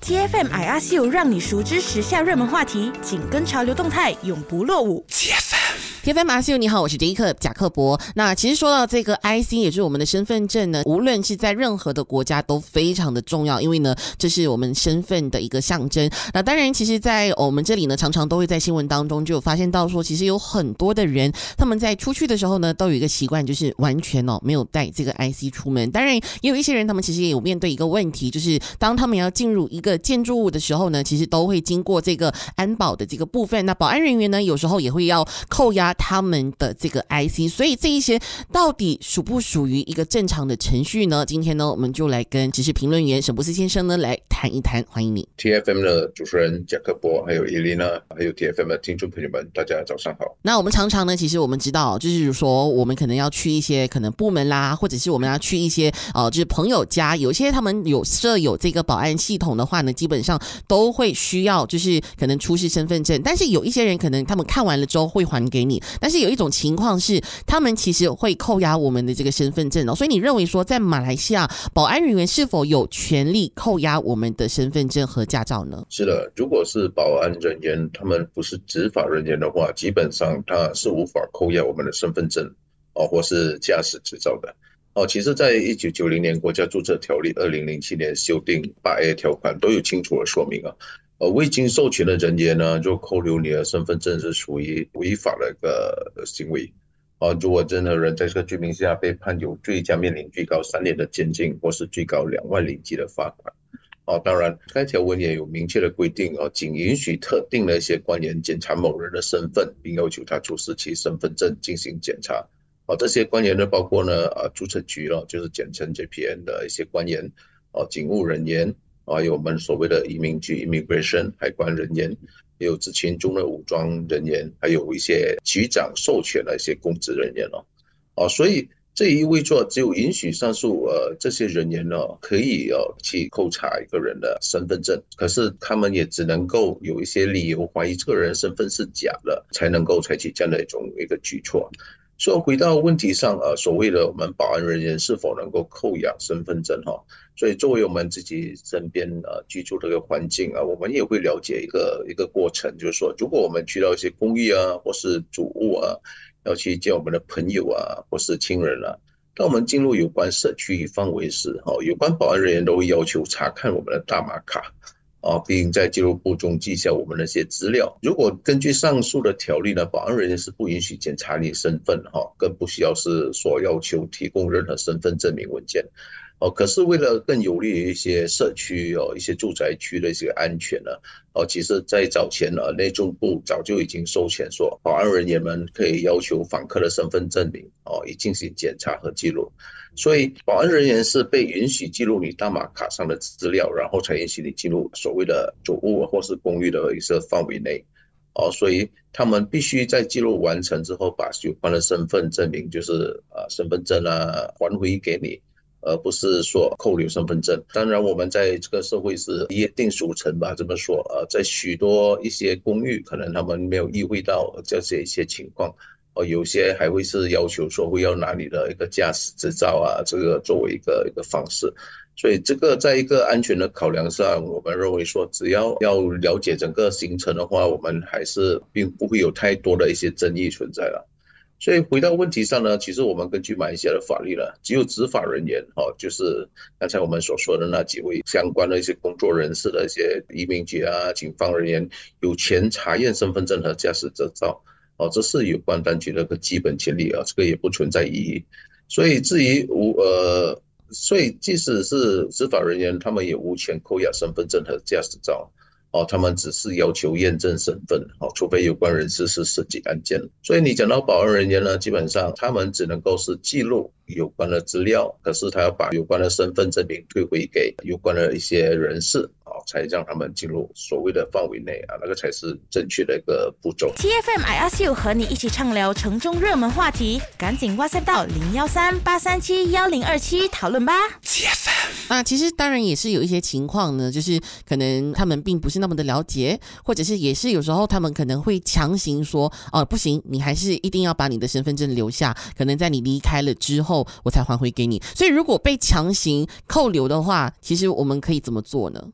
TFM IRCU 让你熟知时下热门话题，紧跟潮流动态，永不落伍。 TFM RCU 你好，我是杰克贾克伯。那其实说到这个 IC 也就是我们的身份证呢，无论是在任何的国家都非常的重要，因为呢这是我们身份的一个象征。那当然其实在我们这里呢常常都会在新闻当中就有发现到说，其实有很多的人他们在出去的时候呢都有一个习惯，就是完全没有带这个 IC 出门。当然也有一些人他们其实也有面对一个问题，就是当他们要进入一个建筑物的时候呢，其实都会经过这个安保的这个部分，那保安人员呢有时候也会要扣押他们的这个 IC， 所以这一些到底属不属于一个正常的程序呢？今天呢我们就来跟时事评论员沈博士先生呢来谈一谈，欢迎你。 TFM 的主持人贾克伯，还有伊琳娜，还有 TFM 的听众朋友们，大家早上好。 那我们常常呢其实我们知道，就是说我们可能要去一些可能部门啦，或者是我们要去一些就是朋友家，有些他们有设有这个保安系统的话呢，基本上都会需要就是可能出示身份证，但是有一些人可能他们看完了之后会还给你，但是有一种情况是他们其实会扣押我们的这个身份证所以你认为说在马来西亚保安人员是否有权利扣押我们的身份证和驾照呢？ 是的，如果是保安人员他们不是执法人员的话，基本上他是无法扣押我们的身份证或是驾驶执照的其实在1990年国家注册条例2007年修订 8A 条款都有清楚的说明未经授权的人员呢，就扣留你的身份证是属于违法的一个行为如果任何人在这个罪名下被判有罪，将面临最高3年的监禁或是最高2万令吉的罚款当然该条文也有明确的规定仅允许特定的一些官员检查某人的身份，并要求他出示其身份证进行检查这些官员呢包括呢注册局就是简称 JPN 的一些官员警务人员还有我们所谓的移民局 Immigration 海关人员，也有执勤中的武装人员，还有一些局长授权的一些公职人员所以这意味着只有允许上述这些人员可以去扣查一个人的身份证，可是他们也只能够有一些理由怀疑这个人身份是假的，才能够采取这样的一个举措。所以回到问题上所谓的我们保安人员是否能够扣押身份证所以作为我们自己身边居住的一个环境我们也会了解一个过程，就是说如果我们去到一些公寓或是主屋要去见我们的朋友或是亲人当我们进入有关社区范围时有关保安人员都会要求查看我们的大马卡并在记录簿中记下我们的一些资料。如果根据上述的条例呢，保安人员是不允许检查你身份更不需要是所要求提供任何身份证明文件可是为了更有利于一些社区一些住宅区的一些安全呢其实在早前内政部早就已经授权说保安人员们可以要求访客的身份证明以进行检查和记录。所以保安人员是被允许记录你大马卡上的资料，然后才允许你进入所谓的主屋或是公寓的一些范围内所以他们必须在记录完成之后把有关的身份证明就是身份证还回给你，而不是说扣留身份证。当然我们在这个社会是约定俗成吧，这么说在许多一些公寓可能他们没有意会到这些一些情况有些还会是要求说会要拿你的一个驾驶执照这个作为一个方式。所以这个在一个安全的考量上，我们认为说只要了解整个行程的话，我们还是并不会有太多的一些争议存在了。所以回到问题上呢，其实我们根据马来西亚的法律呢，只有执法人员就是刚才我们所说的那几位相关的一些工作人士的一些移民局警方人员有权查验身份证和驾驶执照这是有关当局的一个基本权利这个也不存在异议。所以至于所以即使是执法人员，他们也无权扣押身份证和驾驶照他们只是要求验证身份除非有关人士是涉及案件。所以你讲到保安人员呢，基本上他们只能够是记录有关的资料，可是他要把有关的身份证明退回给有关的一些人士才让他们进入所谓的范围内那个才是正确的一个步骤。 TFM IRCU 和你一起畅聊城中热门话题，赶紧 WhatsApp 到013-837-1027讨论吧。 TFM 其实当然也是有一些情况呢，就是可能他们并不是那么的了解，或者是也是有时候他们可能会强行说不行，你还是一定要把你的身份证留下，可能在你离开了之后我才还回给你。所以如果被强行扣留的话，其实我们可以怎么做呢？ 其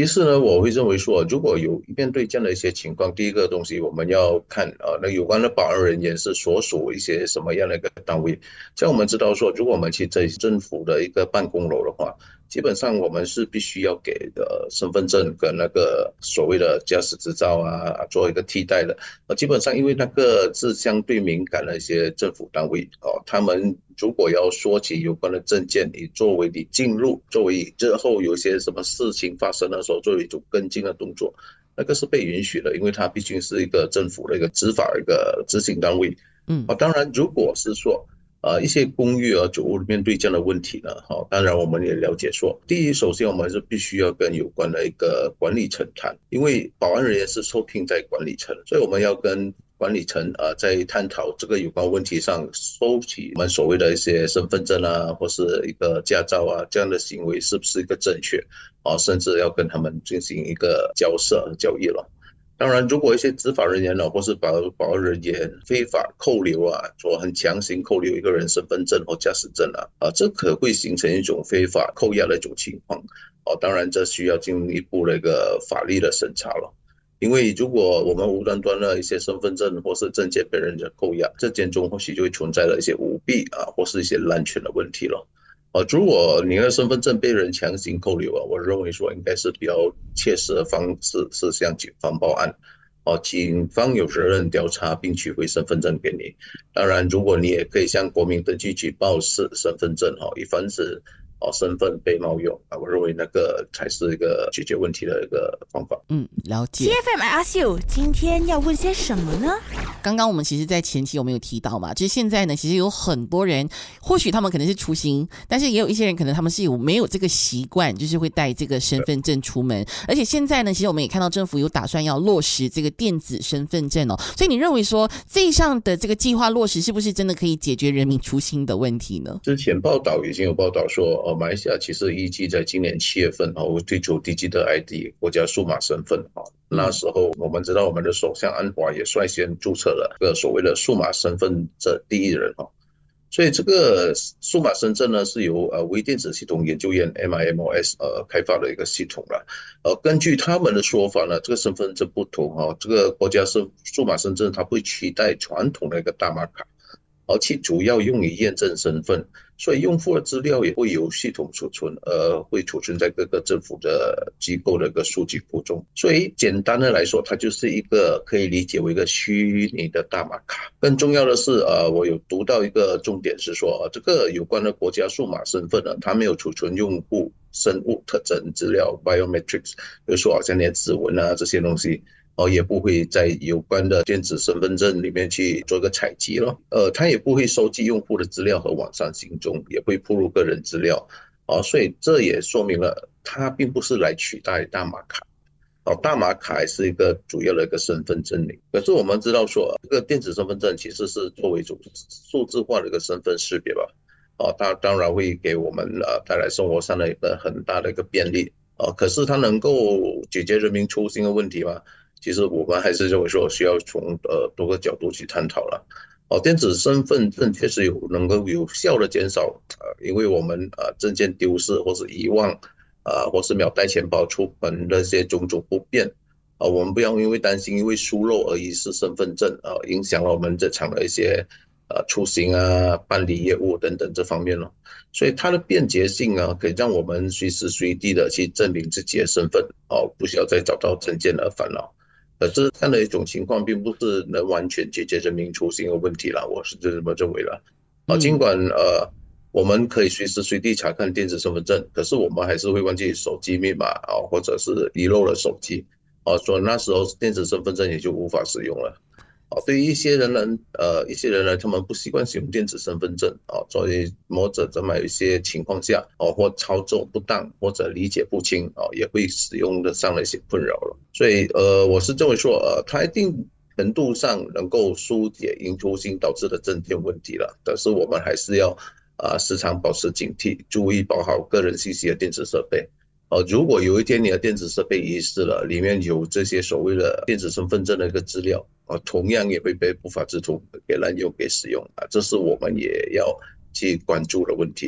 其实呢，我会认为说，如果有面对这样的一些情况，第一个东西我们要看那有关的保安人员是所属一些什么样的一个单位。像我们知道说，如果我们去在政府的一个办公楼的话，基本上我们是必须要给身份证跟那个所谓的驾驶执照做一个替代的。基本上因为那个是相对敏感的一些政府单位他们如果要说起有关的证件，你作为你进入，作为日后有些什么事情发生的时候，作为一种跟进的动作，那个是被允许的，因为它毕竟是一个政府的一个执法的一个执行单位。当然如果是说一些公寓酒屋面对这样的问题呢，当然我们也了解说，第一，首先我们是必须要跟有关的一个管理层谈，因为保安人员是受聘在管理层，所以我们要跟管理层在探讨这个有关问题上，收集我们所谓的一些身份证或是一个驾照这样的行为是不是一个正确甚至要跟他们进行一个交涉交易了。当然如果一些执法人员或是保安人员非法扣留说很强行扣留一个人身份证或驾驶证这可会形成一种非法扣押的一种情况当然这需要进一步的一个法律的审查了。因为如果我们无端端的一些身份证或是证件被人家扣押，这件中或许就会存在了一些舞弊或是一些滥权的问题了。如果你的身份证被人强行扣留我认为说应该是比较切实的方式是向警方报案警方有责任调查并取回身份证给你。当然如果你也可以向国民登记局报失身份证以防止身份被冒用我认为那个才是一个解决问题的一个方法。 了解。 TFM I Ask You 今天要问些什么呢？ 刚刚我们其实在前期我们有提到嘛，就是现在呢其实有很多人或许他们可能是粗心，但是也有一些人可能他们是没有这个习惯，就是会带这个身份证出门。而且现在呢其实我们也看到政府有打算要落实这个电子身份证所以你认为说这一项的这个计划落实是不是真的可以解决人民粗心的问题呢？ 之前报道已经有报道说马来西亚其实预计在今年7月份会推出 Digital ID 国家数码身份那时候我们知道我们的首相安华也率先注册了这个所谓的数码身份证第一人所以这个数码身份呢是由微电子系统研究院 MIMOS 开发的一个系统了。根据他们的说法呢，这个身份证不同这个国家数码身份证它会取代传统的一个大码卡，而其主要用于验证身份，所以用户的资料也会由系统储存，会储存在各个政府的机构的一个数据库中。所以简单的来说，它就是一个可以理解为一个虚拟的大码卡。更重要的是我有读到一个重点是说这个有关的国家数码身份它没有储存用户生物特征资料 biometrics， 比如说好像连指纹这些东西也不会在有关的电子身份证里面去做个采集了。它也不会收集用户的资料和网上行踪，也不会暴露个人资料所以这也说明了它并不是来取代大码卡大码卡还是一个主要的一个身份证明。可是我们知道说这个电子身份证其实是作为一种数字化的一个身份识别吧它当然会给我们带来生活上的一个很大的一个便利可是它能够解决人民出行的问题吗？其实我们还是认为说需要从多个角度去探讨了电子身份证确实能够有效的减少因为我们证件丢失或是遗忘或是没有带钱包出门的一些种种不便我们不要因为担心因为疏漏而遗失身份证影响了我们日常的一些出行办理业务等等这方面所以它的便捷性可以让我们随时随地的去证明自己的身份不需要再找到证件而烦恼。可是这样的一种情况并不是能完全解决人民出行的问题了，我是这么认为了尽管我们可以随时随地查看电子身份证，可是我们还是会忘记手机密码或者是遗漏了手机所以那时候电子身份证也就无法使用了对于一些人呢他们不习惯使用电子身份证所以或者在某一些情况下或操作不当或者理解不清也会使用得上了一些困扰了。所以我是认为说它一定程度上能够疏解因出行导致的证件问题了，但是我们还是要时常保持警惕，注意保好个人信息的电子设备如果有一天你的电子设备遗失了，里面有这些所谓的电子身份证的一个资料同样也会被不法之徒给滥用给使用这是我们也要去关注的问题。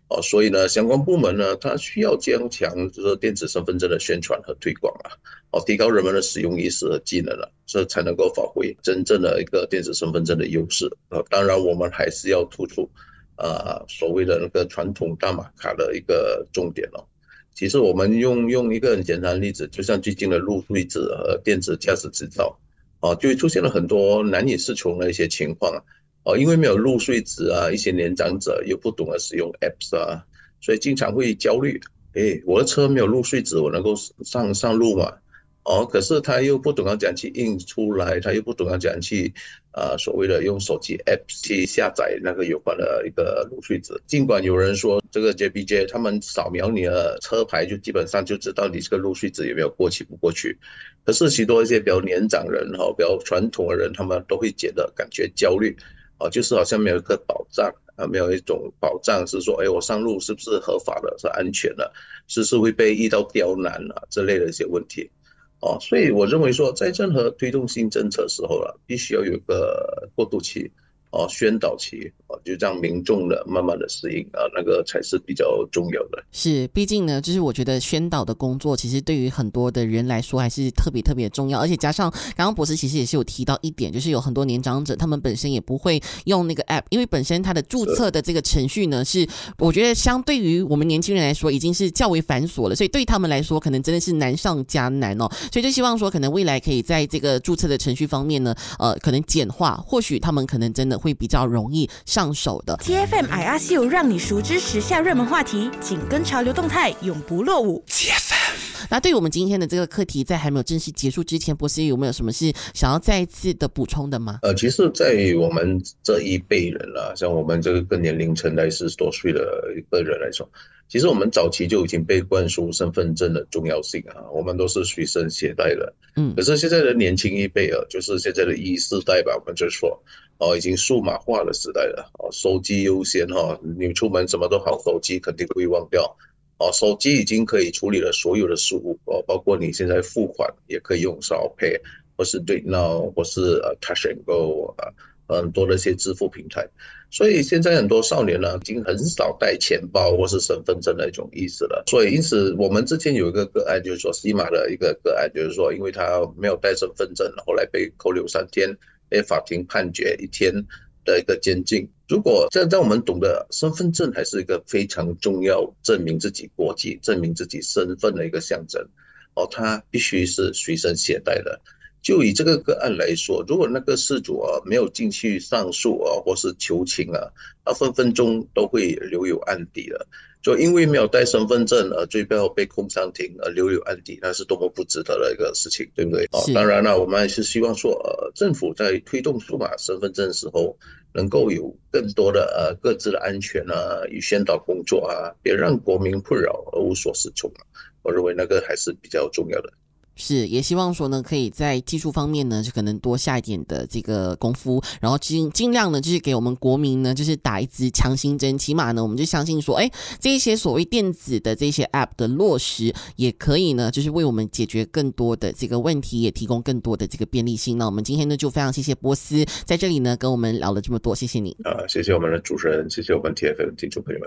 所以呢，相关部门呢，它需要加强就是电子身份证的宣传和推广提高人们的使用意识和技能这才能够发挥真正的一个电子身份证的优势当然，我们还是要突出所谓的那个传统大码卡的一个重点其实我们用一个很简单的例子，就像最近的入税制和电子驾驶执照就会出现了很多难以适从的一些情况因为没有入税纸一些年长者又不懂得使用 apps所以经常会焦虑。我的车没有入税纸，我能够上路吗？可是他又不懂得怎样去印出来，他又不懂得怎样去所谓的用手机 app 去下载那个有关的一个入税纸。尽管有人说这个 JPJ 他们扫描你的车牌就基本上就知道你这个入税纸有没有过期不过去，可是许多一些比较年长人比较传统的人，他们都会感觉焦虑就是好像没有一个保障没有一种保障是说我上路是不是合法的，是安全的，是不是会被遇到刁难之类的一些问题所以我认为说在任何推动新政策时候必须要有一个过渡期宣导期就让民众的慢慢的适应那个才是比较重要的。 是，毕竟呢，就是我觉得宣导的工作其实对于很多的人来说还是特别重要，而且加上刚刚博士其实也是有提到一点，就是有很多年长者他们本身也不会用那个 app， 因为本身它的注册的这个程序呢是我觉得相对于我们年轻人来说已经是较为繁琐了，所以对他们来说可能真的是难上加难所以就希望说可能未来可以在这个注册的程序方面呢可能简化，或许他们可能真的会比较容易上手的。 TFM IRCU 让你熟知时下热门话题，紧跟潮流动态，永不落伍。 那对于我们今天的这个课题，在还没有正式结束之前，博士有没有什么是想要再一次的补充的吗？ 其实在我们这一辈人像我们这个更年龄层在40多岁的一个人来说，其实我们早期就已经被灌输身份证的重要性我们都是随身携带的可是现在的年轻一辈就是现在的E世代吧，我们就说已经数码化的时代了手机优先你出门什么都好，手机肯定不会忘掉手机已经可以处理了所有的事务包括你现在付款也可以用SAO Pay 或是 DayNow 或是Touch and Go 很多的一些支付平台，所以现在很多少年已经很少带钱包或是身份证的一种意识了。所以因此我们之前有一个个案，就是说西马的一个个案，就是说因为他没有带身份证，后来被扣留3天，被法庭判决1天的一个监禁。如果在我们懂得身份证还是一个非常重要证明自己国籍、证明自己身份的一个象征它必须是随身携带的。就以这个个案来说，如果那个事主没有进去上诉或是求情他分分钟都会留有案底的。就因为没有带身份证最后被控上庭留有案底，那是多么不值得的一个事情，对不对当然了，我们还是希望说政府在推动数码身份证的时候能够有更多的各自的安全与宣导工作别让国民困扰而无所适从我认为那个还是比较重要的。 是，也希望说呢，可以在技术方面呢，就可能多下一点的这个功夫，然后尽量呢，就是给我们国民呢，就是打一支强心针。起码呢，我们就相信说，这些所谓电子的这些 App 的落实，也可以呢，就是为我们解决更多的这个问题，也提供更多的这个便利性。那我们今天呢，就非常谢谢波斯在这里呢，跟我们聊了这么多，谢谢你。 谢谢我们的主持人，谢谢我们 TFM 听众朋友们。